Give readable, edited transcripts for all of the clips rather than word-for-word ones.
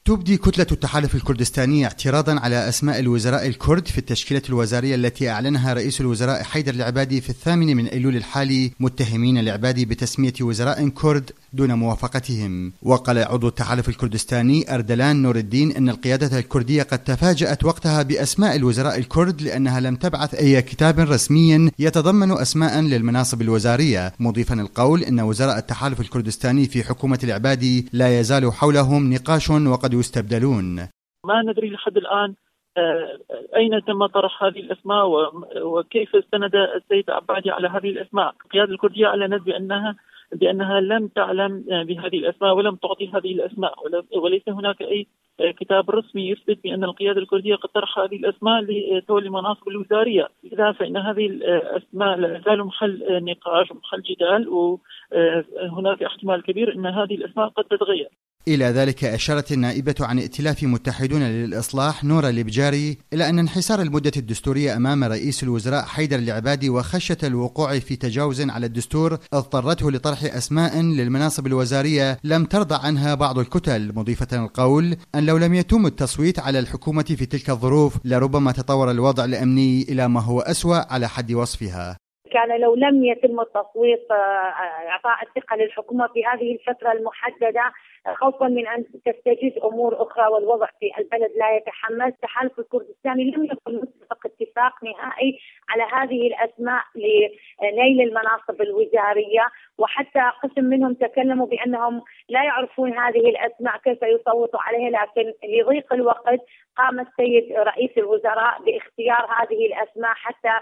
تبدي كتلة التحالف الكردستاني اعتراضا على أسماء الوزراء الكرد في التشكيلة الوزارية التي أعلنها رئيس الوزراء حيدر العبادي في 8 أيلول الحالي، متهمين العبادي بتسمية وزراء كرد دون موافقتهم. وقال عضو التحالف الكردستاني أردلان نور الدين أن القيادة الكردية قد تفاجأت وقتها بأسماء الوزراء الكرد لأنها لم تبعث أي كتاب رسمي يتضمن أسماء للمناصب الوزارية، مضيفا القول أن وزراء التحالف الكردستاني في حكومة العبادي لا يزال حولهم نقاش وقد يستبدلون. ما ندري لحد الآن أين تم طرح هذه الأسماء وكيف استند السيد عبادي على هذه الأسماء. القيادة الكردية أعلنت بأنها لم تعلم بهذه الأسماء ولم تعطي هذه الأسماء، وليس هناك أي كتاب رسمي يثبت بأن القيادة الكردية قد طرح هذه الأسماء لتولي المناصب الوزارية. لذا فإن هذه الأسماء لا زال محل نقاش ومحل جدال، وهناك احتمال كبير أن هذه الأسماء قد تتغير. إلى ذلك أشارت النائبة عن ائتلاف متحدون للإصلاح نورة البجاري إلى أن انحسار المدة الدستورية أمام رئيس الوزراء حيدر العبادي وخشية الوقوع في تجاوز على الدستور اضطرته لطرح أسماء للمناصب الوزارية لم ترضى عنها بعض الكتل، مضيفة القول أن لو لم يتم التصويت على الحكومة في تلك الظروف لربما تطور الوضع الأمني إلى ما هو أسوأ على حد وصفها. كان لو لم يتم التصويت إعطاء الثقة للحكومة في هذه الفترة المحددة خوفا من أن تستجد أمور أخرى والوضع في البلد لا يتحمل، التحالف الكردستاني لم يكن متفق اتفاق نهائي على هذه الأسماء لنيل المناصب الوزارية، وحتى قسم منهم تكلموا بأنهم لا يعرفون هذه الأسماء كيف يصوتوا عليها، لكن لضيق الوقت قام السيد رئيس الوزراء باختيار هذه الأسماء حتى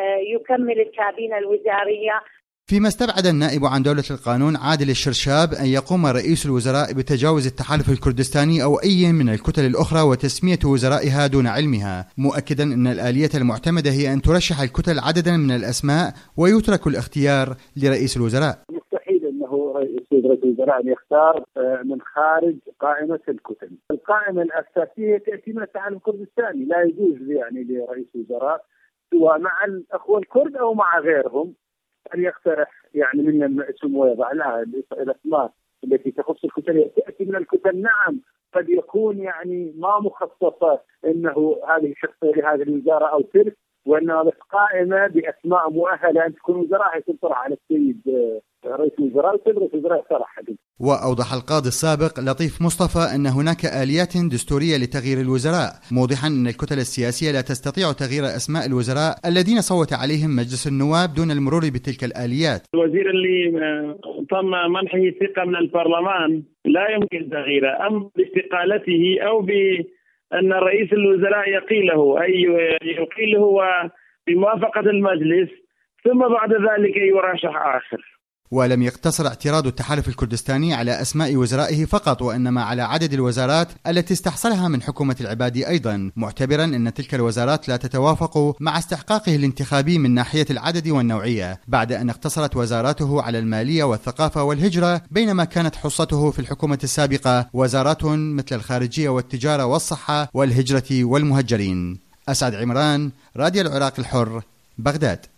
يكمل الكابينة الوزارية. فيما استبعد النائب عن دولة القانون عادل الشرشاب أن يقوم رئيس الوزراء بتجاوز التحالف الكردستاني أو أي من الكتل الأخرى وتسمية وزرائها دون علمها، مؤكدا أن الآلية المعتمدة هي أن ترشح الكتل عددا من الأسماء ويترك الاختيار لرئيس الوزراء. مستحيل أنه رئيس الوزراء يختار من خارج قائمة الكتل. القائمة الأساسية تأتي من التحالف الكردستاني، لا يجوز لرئيس الوزراء سواء مع الأخوة الكرد أو مع غيرهم أن يقترح من اسم ويضع لها الأسماء التي تخص الكتل تأتي من الكتل. نعم قد يكون ما مخصصة أنه هذه الشخصية لهذه الوزارة أو تلك، وأنها بس قائمة بأسماء مؤهلة أن تكون وزراء تطرح على السيد رئيس الوزراء وسيد رئيس الوزراء صراحة. وأوضح القاضي السابق لطيف مصطفى أن هناك آليات دستورية لتغيير الوزراء، موضحا أن الكتل السياسية لا تستطيع تغيير أسماء الوزراء الذين صوت عليهم مجلس النواب دون المرور بتلك الآليات. الوزير اللي تم منحه ثقة من البرلمان لا يمكن تغييره، أم باستقالته أو بأن رئيس الوزراء يقيله بموافقة المجلس ثم بعد ذلك يرشح آخر. ولم يقتصر اعتراض التحالف الكردستاني على أسماء وزرائه فقط، وإنما على عدد الوزارات التي استحصلها من حكومة العبادي أيضا، معتبرا أن تلك الوزارات لا تتوافق مع استحقاقه الانتخابي من ناحية العدد والنوعية، بعد أن اقتصرت وزاراته على المالية والثقافة والهجرة، بينما كانت حصته في الحكومة السابقة وزارات مثل الخارجية والتجارة والصحة والهجرة والمهجرين. أسعد عمران، راديو العراق الحر، بغداد.